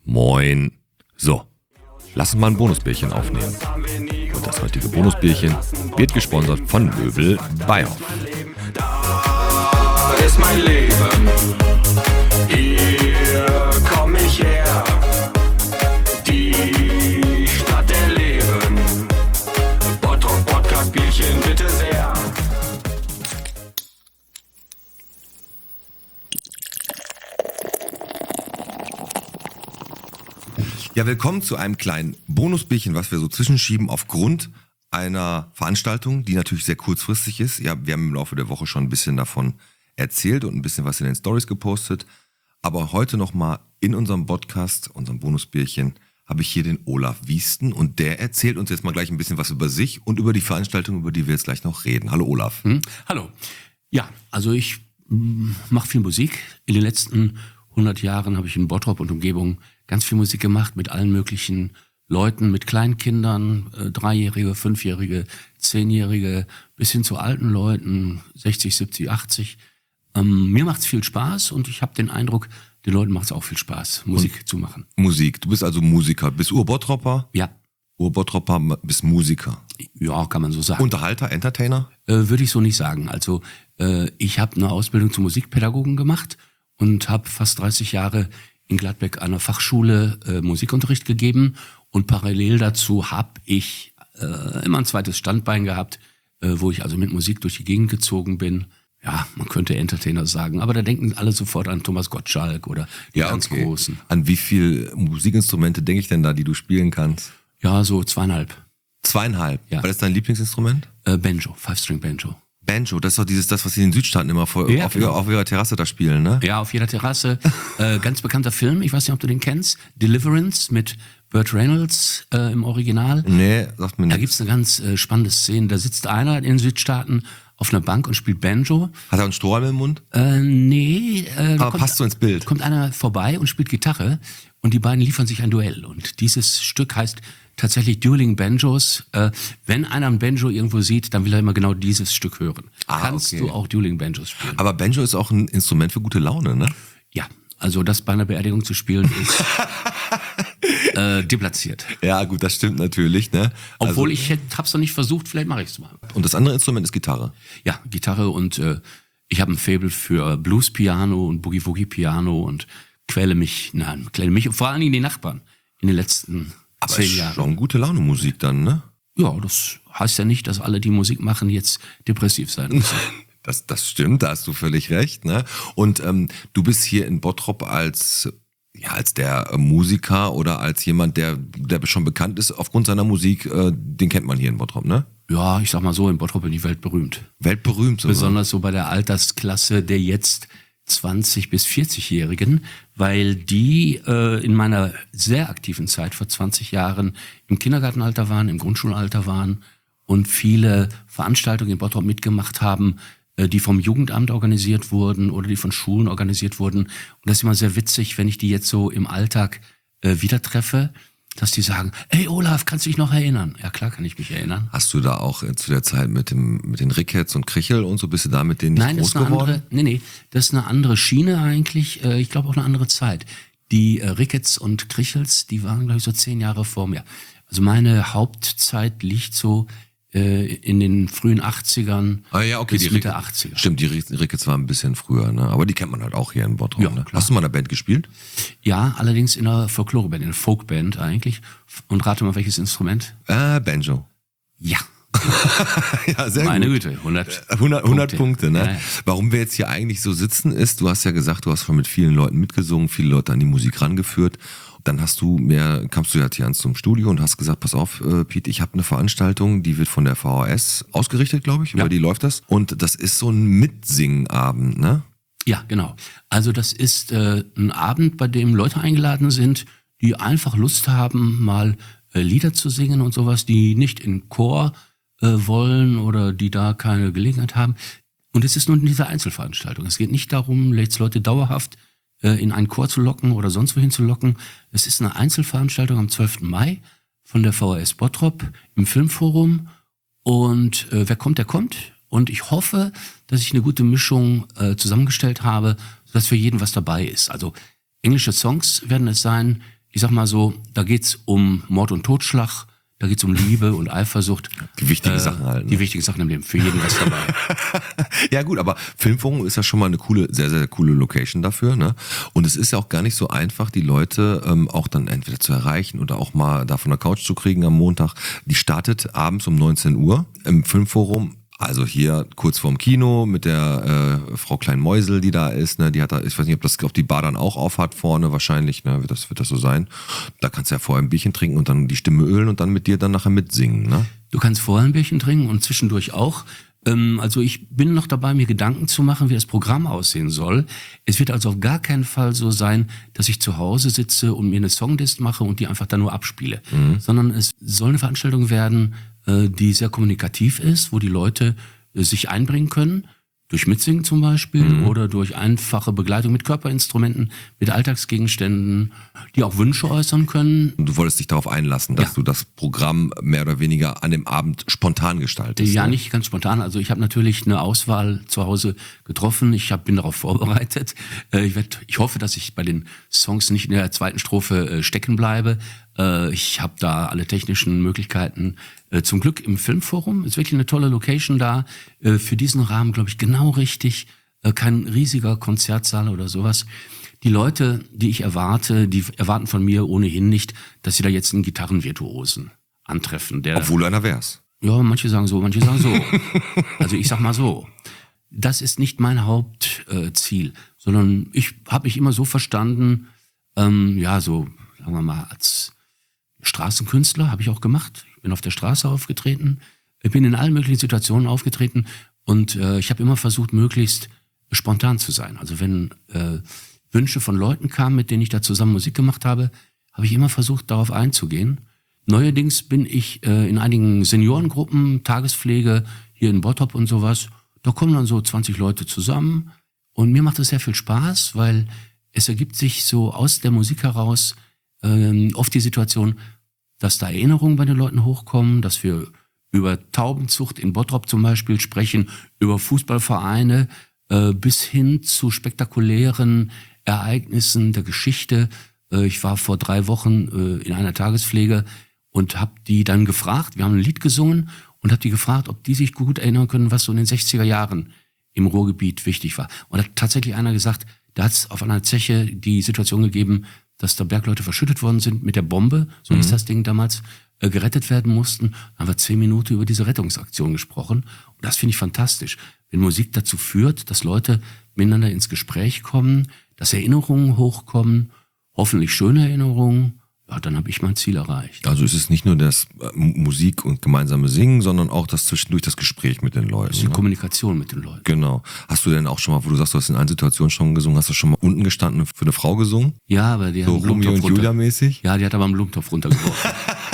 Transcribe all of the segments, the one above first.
Moin. So, lass uns mal ein Bonusbierchen aufnehmen. Und das heutige Bonusbierchen wird gesponsert von Möbel Beihoff. Da ist mein Leben, hier komm ich her, die Stadt der Leben, Bottrop Podcast Bierchen bitte sehr. Ja, willkommen zu einem kleinen Bonusbierchen, was wir so zwischenschieben aufgrund einer Veranstaltung, die natürlich sehr kurzfristig ist. Ja, wir haben im Laufe der Woche schon ein bisschen davon erzählt und ein bisschen was in den Stories gepostet. Aber heute nochmal in unserem Podcast, unserem Bonusbierchen, habe ich hier den Olaf Wiesten und der erzählt uns jetzt mal gleich ein bisschen was über sich und über die Veranstaltung, über die wir jetzt gleich noch reden. Hallo Olaf. Hallo. Ja, also ich mache viel Musik. In den letzten 100 Jahren habe ich in Bottrop und Umgebung ganz viel Musik gemacht mit allen möglichen Leuten, mit Kleinkindern, 3-Jährige, 5-Jährige, 10-Jährige, bis hin zu alten Leuten, 60, 70, 80. Mir macht's viel Spaß und ich habe den Eindruck, den Leuten macht's auch viel Spaß, Musik zu machen. Musik, du bist also Musiker, bist Ur-Bottropper? Ja. Ur-Bottropper, bist Musiker. Ja, kann man so sagen. Unterhalter, Entertainer? Würde ich so nicht sagen. Also ich habe eine Ausbildung zum Musikpädagogen gemacht und habe fast 30 Jahre in Gladbeck an der Fachschule Musikunterricht gegeben und parallel dazu habe ich immer ein zweites Standbein gehabt, wo ich also mit Musik durch die Gegend gezogen bin. Ja, man könnte Entertainer sagen, aber da denken alle sofort an Thomas Gottschalk oder die ganz Großen. An wie viele Musikinstrumente denke ich denn da, die du spielen kannst? Ja, so 2,5. 2,5? Ja. War das dein Lieblingsinstrument? Banjo, 5-String-Banjo. Banjo, das ist doch das, was sie in den Südstaaten immer auf ihrer Terrasse da spielen, ne? Ja, auf jeder Terrasse. Ganz bekannter Film, ich weiß nicht, ob du den kennst, Deliverance mit Burt Reynolds im Original. Nee, sagt mir nichts. Da gibt's eine ganz spannende Szene, da sitzt einer in den Südstaaten auf einer Bank und spielt Banjo. Hat er einen Strohhalm im Mund? Nee. Aber passt so ins Bild. Kommt einer vorbei und spielt Gitarre und die beiden liefern sich ein Duell. Und dieses Stück heißt tatsächlich Dueling Banjos. Wenn einer ein Banjo irgendwo sieht, dann will er immer genau dieses Stück hören. Kannst du auch Dueling Banjos spielen? Aber Banjo ist auch ein Instrument für gute Laune, ne? Ja, also das bei einer Beerdigung zu spielen ist deplatziert. Ja, gut, das stimmt natürlich, ne? Obwohl ich hab's noch nicht versucht, vielleicht mache ich's mal. Und das andere Instrument ist Gitarre? Ja, Gitarre und ich habe ein Faible für Blues-Piano und Boogie-Woogie-Piano und quäle mich und vor allen Dingen die Nachbarn in den letzten 10 Jahren. Schon gute Laune Musik dann, ne? Ja, das heißt ja nicht, dass alle, die Musik machen, jetzt depressiv sein müssen. Das stimmt, da hast du völlig recht, ne? Und du bist hier in Bottrop als der Musiker oder als jemand, der schon bekannt ist aufgrund seiner Musik, den kennt man hier in Bottrop, ne? Ja, ich sag mal so, in Bottrop bin ich weltberühmt. Weltberühmt sogar. Besonders so bei der Altersklasse der jetzt 20- bis 40-Jährigen, weil die in meiner sehr aktiven Zeit vor 20 Jahren im Kindergartenalter waren, im Grundschulalter waren und viele Veranstaltungen in Bottrop mitgemacht haben, die vom Jugendamt organisiert wurden oder die von Schulen organisiert wurden. Und das ist immer sehr witzig, wenn ich die jetzt so im Alltag wieder treffe, dass die sagen, hey Olaf, kannst du dich noch erinnern? Ja klar, kann ich mich erinnern. Hast du da auch zu der Zeit mit den Ricketts und Krichel und so, bist du da mit denen nicht groß geworden? Nee, das ist eine andere Schiene eigentlich. Ich glaube auch eine andere Zeit. Die Ricketts und Krichels, die waren, glaube ich, so 10 Jahre vor mir. Also meine Hauptzeit liegt so in den frühen 80ern bis Mitte 80er. Stimmt, die Ricketts waren ein bisschen früher, ne? Aber die kennt man halt auch hier in Bottrop. Ja, ne? klar. Hast du mal in einer Band gespielt? Ja, allerdings in einer Folkloreband, in einer Folkband eigentlich. Und rate mal, welches Instrument? Banjo. Ja. Ja, sehr Meine gut. Güte, 100 Punkte, ne? Ja, ja. Warum wir jetzt hier eigentlich so sitzen ist, du hast ja gesagt, du hast schon mit vielen Leuten mitgesungen, viele Leute an die Musik rangeführt. Dann kamst du ja hier zum Studio und hast gesagt, pass auf, Piet, ich habe eine Veranstaltung, die wird von der VHS ausgerichtet, glaube ich, über die läuft das. Und das ist so ein Mitsingenabend, ne? Ja, genau. Also das ist ein Abend, bei dem Leute eingeladen sind, die einfach Lust haben, mal Lieder zu singen und sowas, die nicht in Chor wollen oder die da keine Gelegenheit haben. Und es ist nur diese Einzelveranstaltung. Es geht nicht darum, jetzt Leute dauerhaft in einen Chor zu locken oder sonst wohin zu locken. Es ist eine Einzelveranstaltung am 12. Mai von der VHS Bottrop im Filmforum. Und wer kommt, der kommt. Und ich hoffe, dass ich eine gute Mischung zusammengestellt habe, sodass für jeden was dabei ist. Also englische Songs werden es sein. ich sag mal so, da geht's um Mord und Totschlag, da geht's um Liebe und Eifersucht. Die wichtigen Sachen halt. Ne? Die wichtigen Sachen im Leben, für jeden was dabei. Ja gut, aber Filmforum ist ja schon mal eine coole, sehr, sehr coole Location dafür. Ne? Und es ist ja auch gar nicht so einfach, die Leute auch dann entweder zu erreichen oder auch mal da von der Couch zu kriegen am Montag. Die startet abends um 19 Uhr im Filmforum. Also hier kurz vorm Kino mit der Frau Klein-Meusel, die da ist, ne, die hat da, ich weiß nicht, ob die Bar dann auch auf hat vorne, wahrscheinlich, ne, wird das so sein. Da kannst du ja vorher ein Bierchen trinken und dann die Stimme ölen und dann mit dir dann nachher mitsingen, ne? Du kannst vorher ein Bierchen trinken und zwischendurch auch. Also ich bin noch dabei, mir Gedanken zu machen, wie das Programm aussehen soll. Es wird also auf gar keinen Fall so sein, dass ich zu Hause sitze und mir eine Songlist mache und die einfach dann nur abspiele. Sondern es soll eine Veranstaltung werden, die sehr kommunikativ ist, wo die Leute sich einbringen können, durch Mitsingen zum Beispiel oder durch einfache Begleitung mit Körperinstrumenten, mit Alltagsgegenständen, die auch Wünsche äußern können. Und du wolltest dich darauf einlassen, dass Ja. du das Programm mehr oder weniger an dem Abend spontan gestaltest. Ja, ne? nicht ganz spontan. Also ich habe natürlich eine Auswahl zu Hause getroffen. Bin darauf vorbereitet. Ich hoffe, dass ich bei den Songs nicht in der zweiten Strophe stecken bleibe. Ich habe da alle technischen Möglichkeiten zum Glück im Filmforum. Ist wirklich eine tolle Location da. Für diesen Rahmen, glaube ich, genau richtig. Kein riesiger Konzertsaal oder sowas. Die Leute, die ich erwarte, die erwarten von mir ohnehin nicht, dass sie da jetzt einen Gitarrenvirtuosen antreffen. Obwohl einer wär's. Ja, manche sagen so, manche sagen so. Also ich sag mal so. Das ist nicht mein Hauptziel, sondern ich habe mich immer so verstanden, so, sagen wir mal, als Straßenkünstler habe ich auch gemacht. Ich bin auf der Straße aufgetreten. Ich bin in allen möglichen Situationen aufgetreten und ich habe immer versucht, möglichst spontan zu sein. Also wenn Wünsche von Leuten kamen, mit denen ich da zusammen Musik gemacht habe, habe ich immer versucht, darauf einzugehen. Neuerdings bin ich in einigen Seniorengruppen, Tagespflege, hier in Bottrop und sowas. Da kommen dann so 20 Leute zusammen und mir macht das sehr viel Spaß, weil es ergibt sich so aus der Musik heraus oft die Situation, dass da Erinnerungen bei den Leuten hochkommen, dass wir über Taubenzucht in Bottrop zum Beispiel sprechen, über Fußballvereine bis hin zu spektakulären Ereignissen der Geschichte. Ich war vor 3 Wochen in einer Tagespflege und habe die dann gefragt, wir haben ein Lied gesungen und habe die gefragt, ob die sich gut erinnern können, was so in den 60er Jahren im Ruhrgebiet wichtig war. Und da hat tatsächlich einer gesagt, da hat es auf einer Zeche die Situation gegeben, dass da Bergleute verschüttet worden sind mit der Bombe, so hieß das Ding damals, gerettet werden mussten. Dann haben wir 10 Minuten über diese Rettungsaktion gesprochen. Und das finde ich fantastisch. Wenn Musik dazu führt, dass Leute miteinander ins Gespräch kommen, dass Erinnerungen hochkommen, hoffentlich schöne Erinnerungen, ja, dann habe ich mein Ziel erreicht. Also es ist nicht nur das Musik und gemeinsame Singen, sondern auch das zwischendurch das Gespräch mit den Leuten. Das ist die Kommunikation mit den Leuten. Genau. Hast du denn auch schon mal, wo du sagst, du hast in einer Situation schon gesungen, hast du schon mal unten gestanden für eine Frau gesungen? Ja, aber die So haben einen Romeo und Blumentopf Julia mäßig? Ja, die hat aber einen Blumentopf runtergeworfen.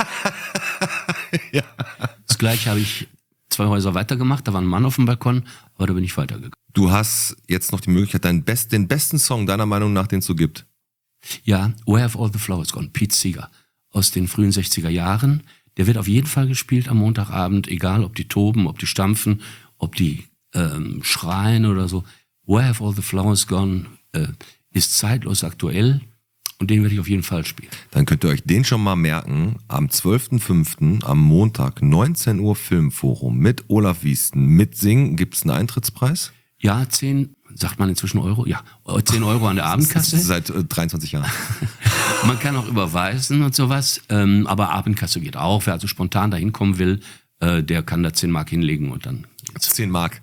Ja. Das gleiche habe ich 2 Häuser weitergemacht, da war ein Mann auf dem Balkon, aber da bin ich weitergegangen. Du hast jetzt noch die Möglichkeit, den besten Song deiner Meinung nach, den es so gibt. Ja, Where Have All the Flowers Gone? Pete Seeger aus den frühen 60er Jahren. Der wird auf jeden Fall gespielt am Montagabend, egal ob die toben, ob die stampfen, ob die schreien oder so. Where Have All the Flowers Gone ist zeitlos aktuell und den werde ich auf jeden Fall spielen. Dann könnt ihr euch den schon mal merken. Am 12.05. am Montag, 19 Uhr Filmforum mit Olaf Wiesten. Mit Singen gibt's einen Eintrittspreis? Ja, 10, sagt man inzwischen Euro? Ja, 10 Euro an der Abendkasse. Seit 23 Jahren. Man kann auch überweisen und sowas, aber Abendkasse geht auch. Wer also spontan dahin kommen will, der kann da 10 Mark hinlegen und dann 10 Mark.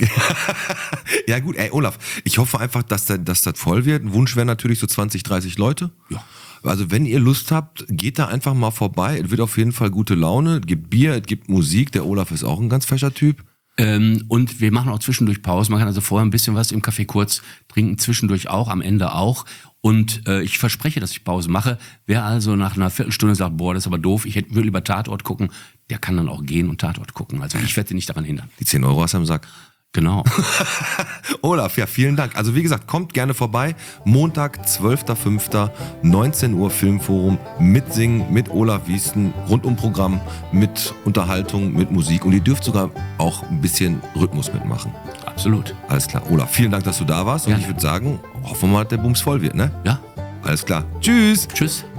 Ja gut, ey Olaf, ich hoffe einfach, dass das voll wird. Ein Wunsch wäre natürlich so 20, 30 Leute. Ja. Also wenn ihr Lust habt, geht da einfach mal vorbei. Es wird auf jeden Fall gute Laune. Es gibt Bier, es gibt Musik. Der Olaf ist auch ein ganz fescher Typ. Und wir machen auch zwischendurch Pause. Man kann also vorher ein bisschen was im Café kurz trinken, zwischendurch auch, am Ende auch. Und ich verspreche, dass ich Pause mache. Wer also nach einer Viertelstunde sagt, boah, das ist aber doof, ich will lieber Tatort gucken, der kann dann auch gehen und Tatort gucken. Also ich werde ihn nicht daran hindern. Die 10 Euro hast du im Sack. Genau. Olaf, ja, vielen Dank. Also wie gesagt, kommt gerne vorbei. Montag, 12.05., 19 Uhr Filmforum mit Singen, mit Olaf Wiesten, Rundumprogramm, mit Unterhaltung, mit Musik. Und ihr dürft sogar auch ein bisschen Rhythmus mitmachen. Absolut. Alles klar. Olaf, vielen Dank, dass du da warst. Und Gerne. ich würde sagen, hoffen wir mal, dass der Bums voll wird, ne? Ja. Alles klar. Tschüss. Tschüss.